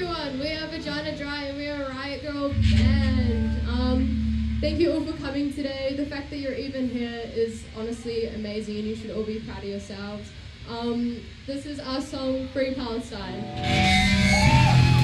everyone, we are Vagina Dry and we are a Riot Girl band. Thank you all for coming today. The fact that you're even here is honestly amazing and you should all be proud of yourselves. This is our song, Free Palestine.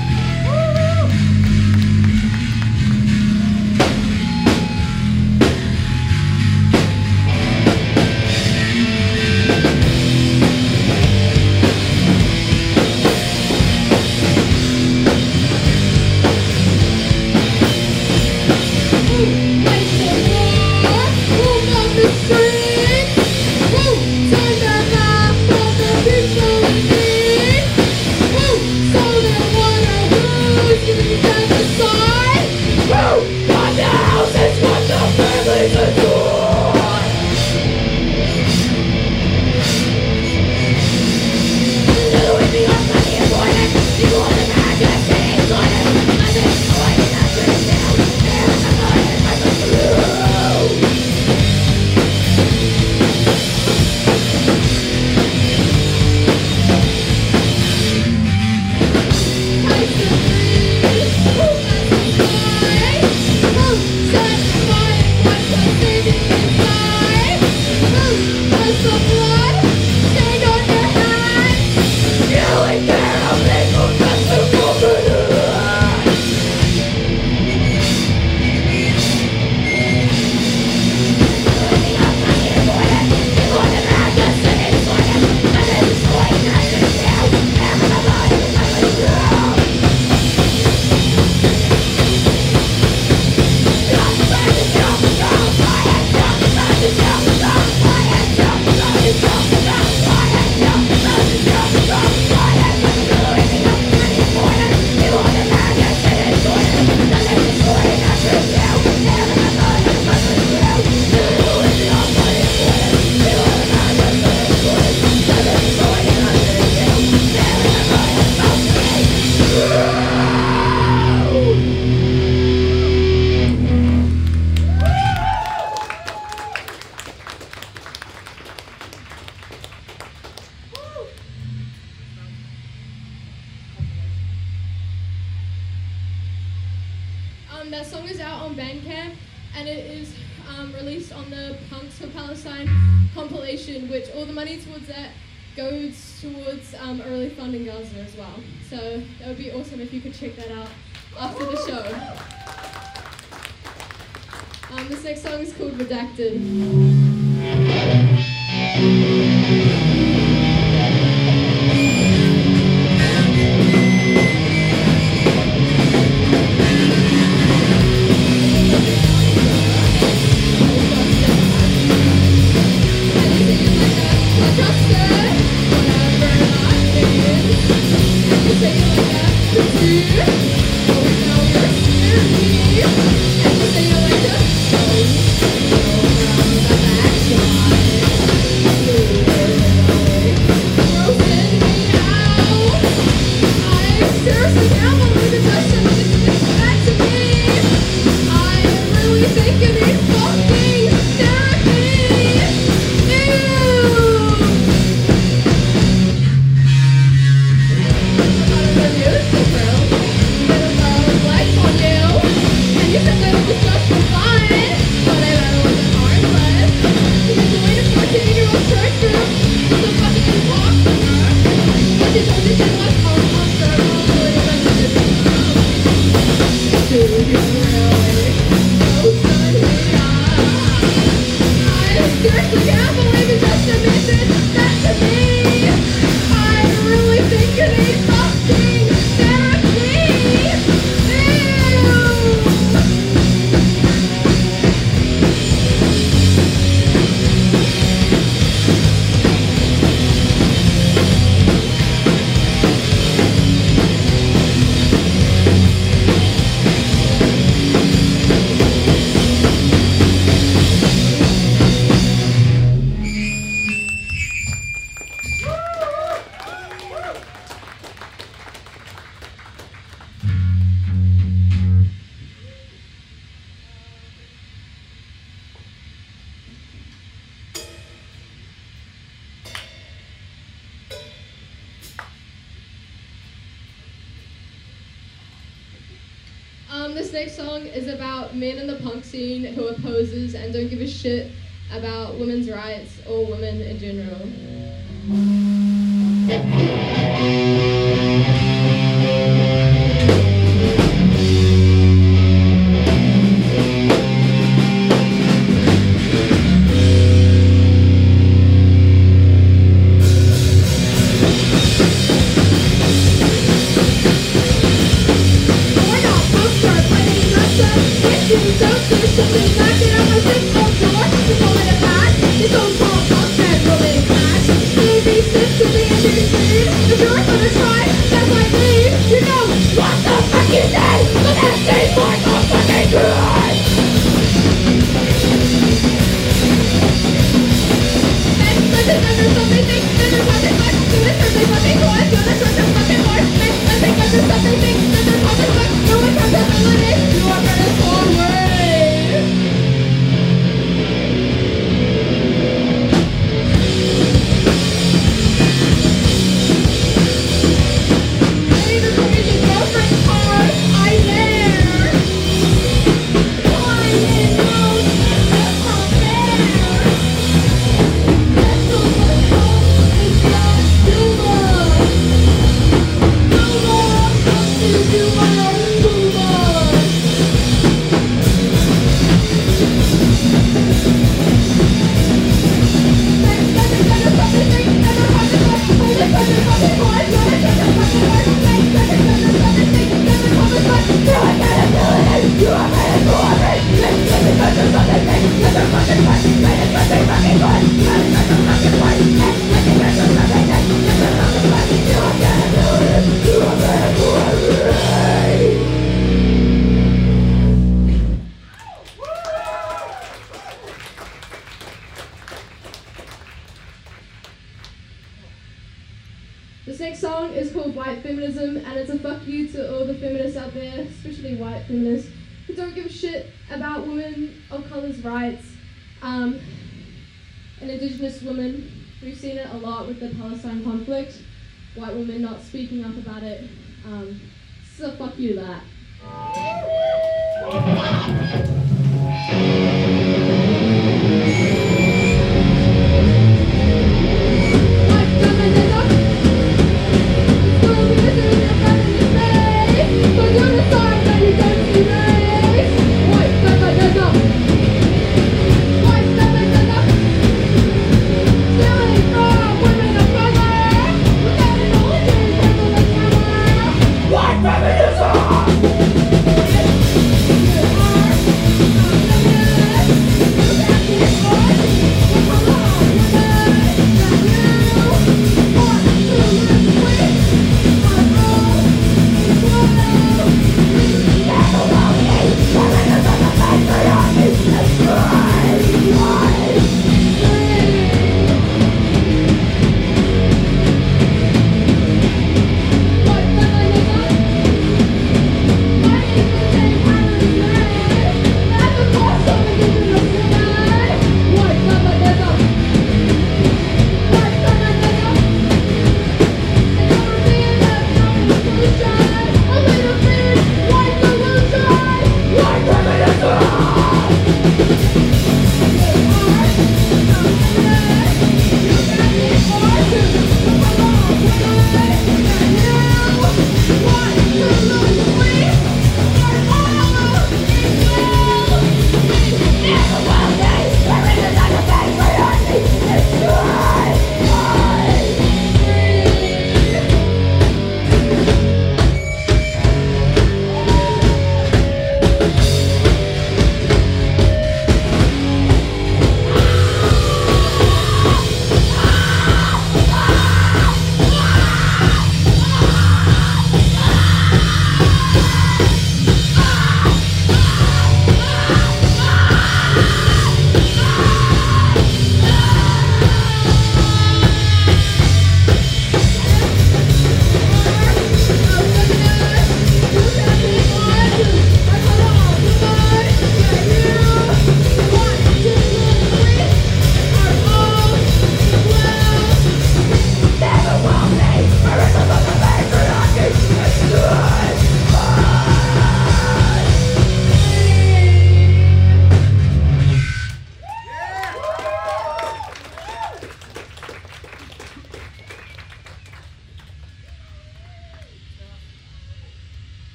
That song is out on Bandcamp and it is released on the Punks for Palestine compilation, which all the money towards that goes towards a relief fund in Gaza as well. So that would be awesome if you could check that out after the show. This next song is called Redacted. Send me out. This next song is about men in the punk scene who are posers and don't give a shit about women's rights or women in general. This next song is called White Feminism, and it's a fuck you to all the feminists out there, especially white feminists, who don't give a shit about women of colour's rights, and Indigenous women. We've seen it a lot with the Palestine conflict, white women not speaking up about it, so fuck you to that.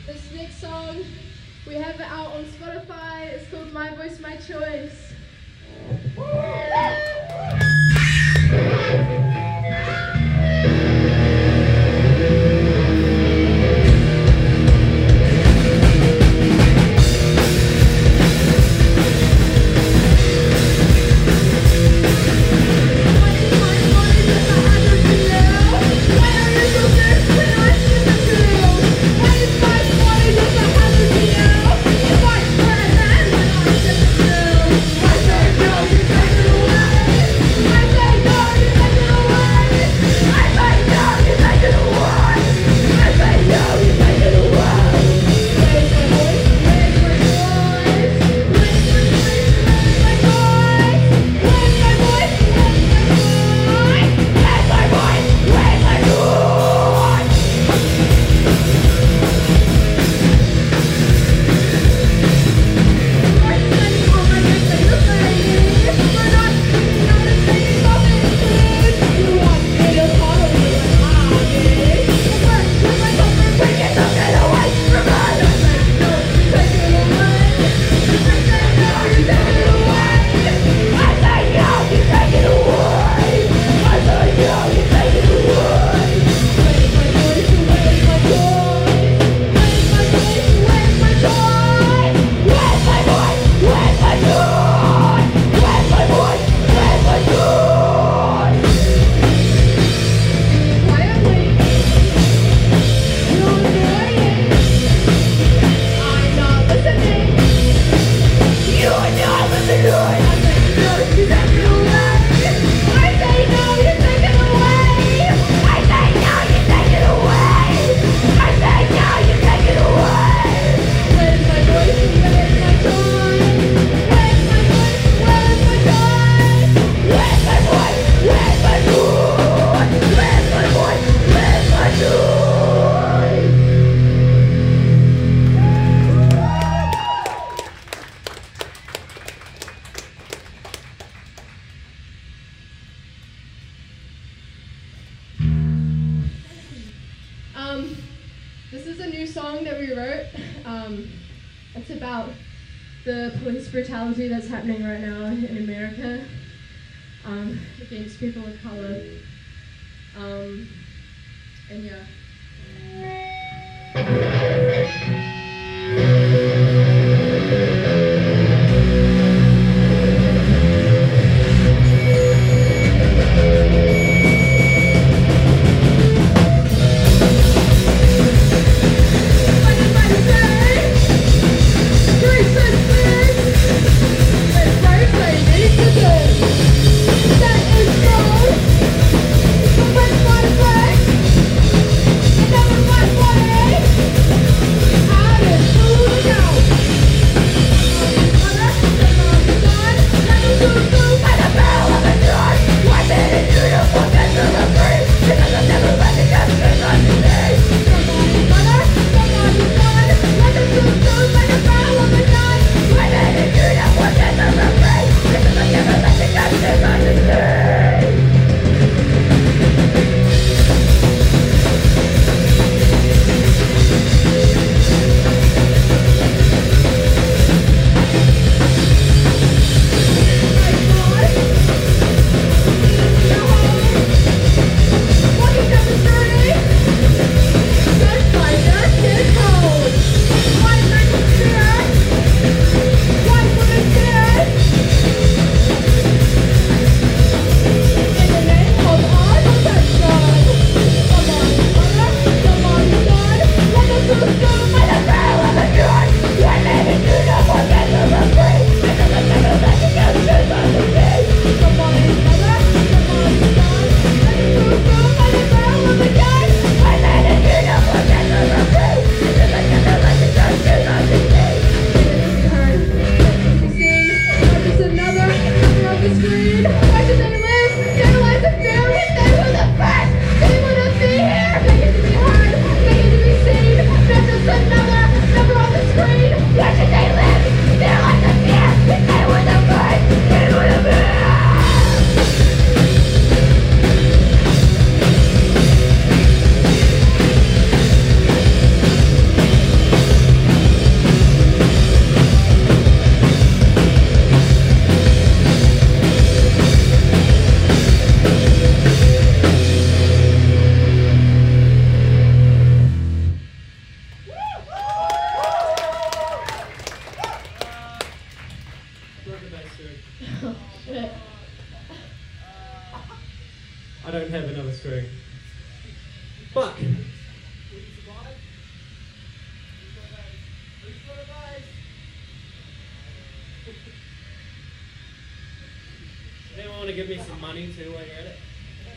This next song, we have it out on Spotify. It's called My Voice, My Choice. This is a new song that we wrote. It's about the police brutality that's happening right now in America against people of color. And yeah. I don't have another string. But does anyone want to give me some money too while you're at it?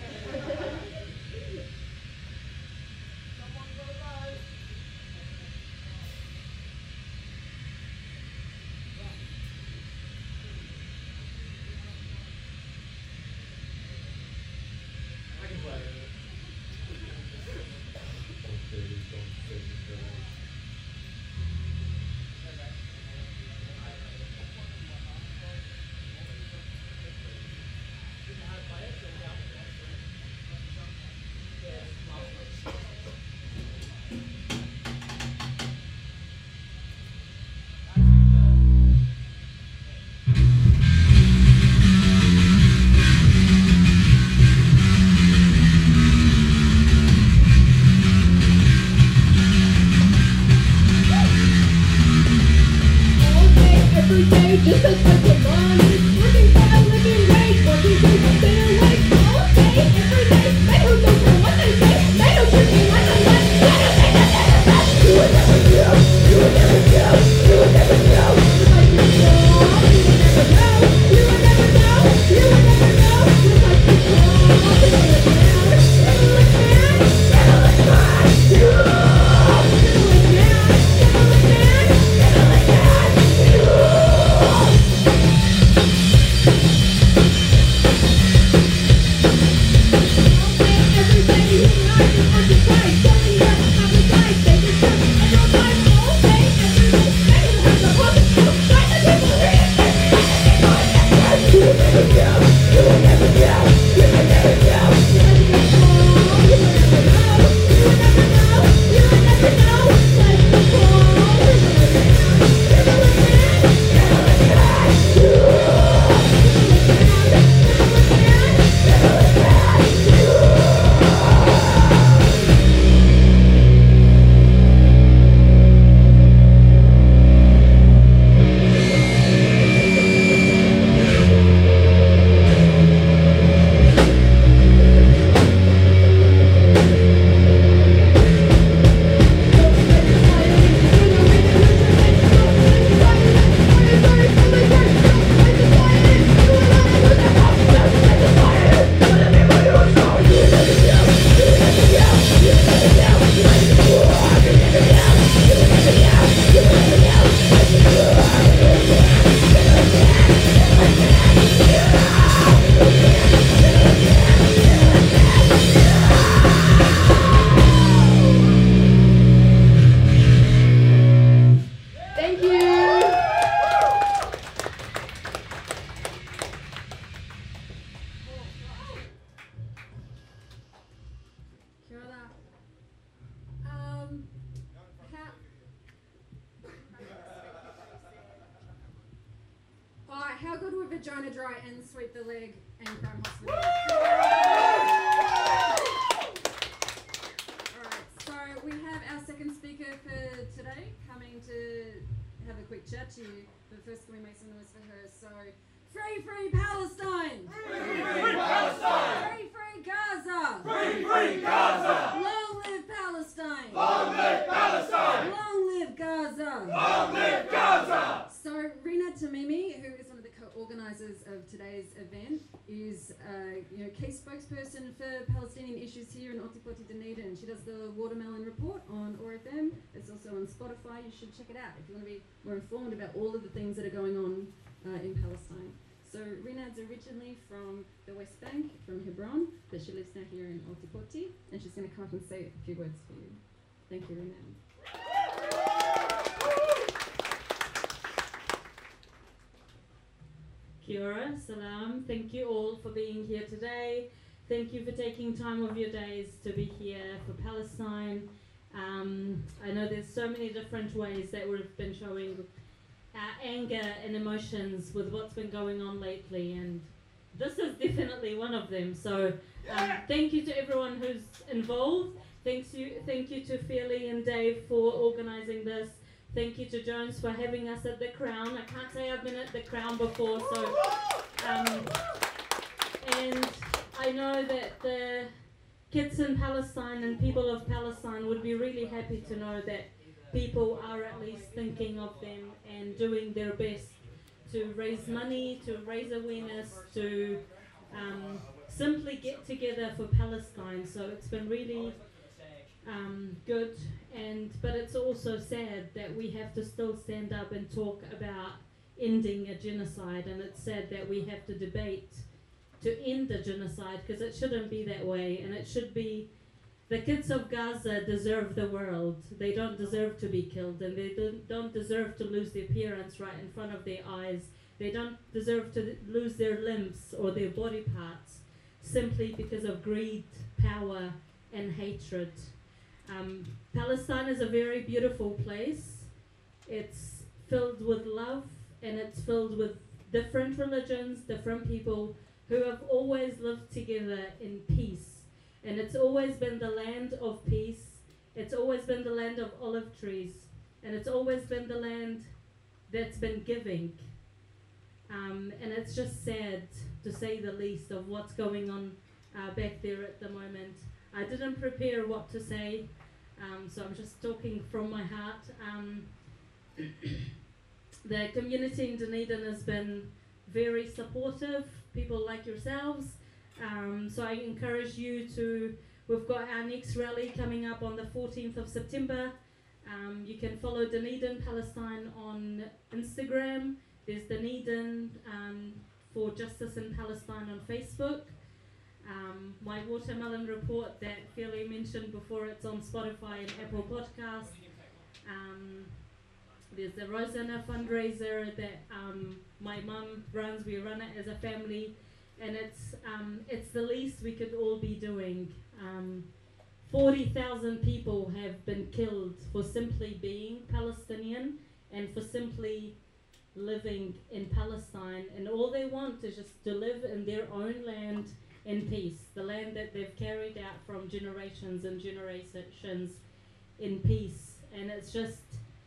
How good were Vagina Dry and Sweep the Leg and Crime Hospital? Alright, so we have our second speaker for today coming to have a quick chat to you, but first can we make some noise for her? So, free Palestine! Free Palestine! Free Gaza! Free Gaza! Long live Palestine! Long live Palestine! Long live Gaza! Long live Gaza! So Rina Tamimi, who is one of the co-organisers of today's event, is a key spokesperson for Palestinian issues here in Otipoti, Dunedin. She does the Watermelon Report on ORFM. It's also on Spotify. You should check it out if you want to be more informed about all of the things that are going on in Palestine. So Rina's originally from the West Bank, from Hebron, but she lives now here in Otipoti, and she's going to come up and say a few words for you. Thank you, Rina. Kia ora, salam. Thank you all for being here today. Thank you for taking time of your days to be here for Palestine. I know there's so many different ways that we've been showing anger and emotions with what's been going on lately, and this is definitely one of them. So thank you to everyone who's involved. Thank you to Fairley and Dave for organising this. Thank you to Jones for having us at the Crown. I can't say I've been at the Crown before, so and I know that the kids in Palestine and people of Palestine would be really happy to know that people are at least thinking of them and doing their best to raise money, to raise awareness, to simply get together for Palestine. So it's been really good, but it's also sad that we have to still stand up and talk about ending a genocide, and it's sad that we have to debate to end the genocide, because it shouldn't be that way, and it should be the kids of Gaza deserve the world. They don't deserve to be killed, and they don't deserve to lose their parents right in front of their eyes. They don't deserve to lose their limbs or their body parts simply because of greed, power, and hatred. Palestine is a very beautiful place. It's filled with love, and it's filled with different religions, different people who have always lived together in peace. And it's always been the land of peace. It's always been the land of olive trees. And it's always been the land that's been giving. And it's just sad, to say the least, of what's going on back there at the moment. I didn't prepare what to say, so I'm just talking from my heart. The community in Dunedin has been very supportive, people like yourselves. So I encourage you to, we've got our next rally coming up on the 14th of September. You can follow Dunedin Palestine on Instagram. There's Dunedin for Justice in Palestine on Facebook. My watermelon report that Kelly mentioned before, it's on Spotify and Apple Podcasts. There's the Rosanna fundraiser that my mum runs. We run it as a family, and it's the least we could all be doing. 40,000 people have been killed for simply being Palestinian and for simply living in Palestine, and all they want is just to live in their own land in peace, the land that they've carried out from generations and generations in peace. And it's just,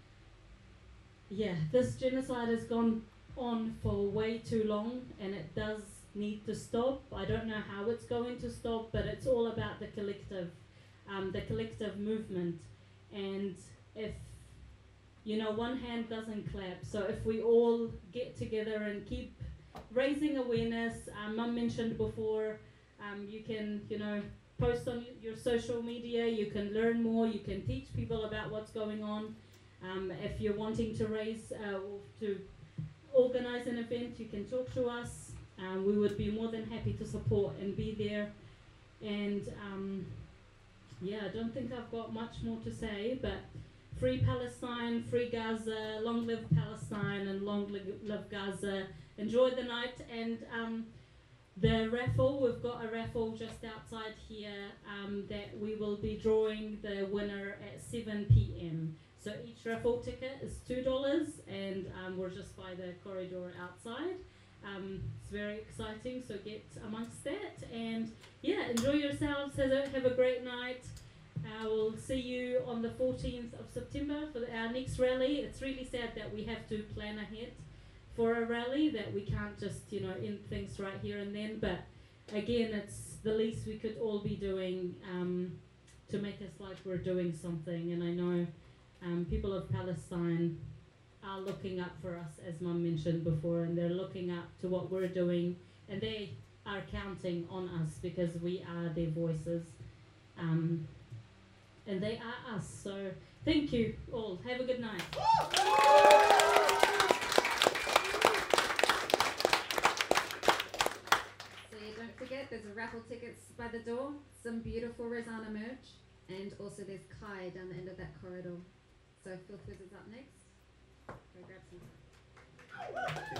yeah, this genocide has gone on for way too long, and it does need to stop. I don't know how it's going to stop, but it's all about the collective movement. And if, you know, one hand doesn't clap, so if we all get together and keep raising awareness, Mum mentioned before, you can, you know, post on your social media, you can learn more, you can teach people about what's going on. If you're wanting to raise, to organize an event, you can talk to us. We would be more than happy to support and be there. And yeah, I don't think I've got much more to say, but free Palestine, free Gaza, long live Palestine, and long live Gaza. Enjoy the night, and the raffle, we've got a raffle just outside here that we will be drawing the winner at 7 p.m. So each raffle ticket is $2, and we're just by the corridor outside. It's very exciting, so get amongst that, and yeah, enjoy yourselves, have a great night. We'll see you on the 14th of September for our next rally. It's really sad that we have to plan ahead for a rally, that we can't just, you know, end things right here and then, but again, it's the least we could all be doing to make us like we're doing something. And I know people of Palestine are looking up for us, as Mum mentioned before, and they're looking up to what we're doing, and they are counting on us because we are their voices, and they are us. So thank you all. Have a good night. So don't forget, there's a raffle tickets by the door, some beautiful Rosanna merch, and also there's Kai down the end of that corridor. So Phil Fizz is up next. Go grab some.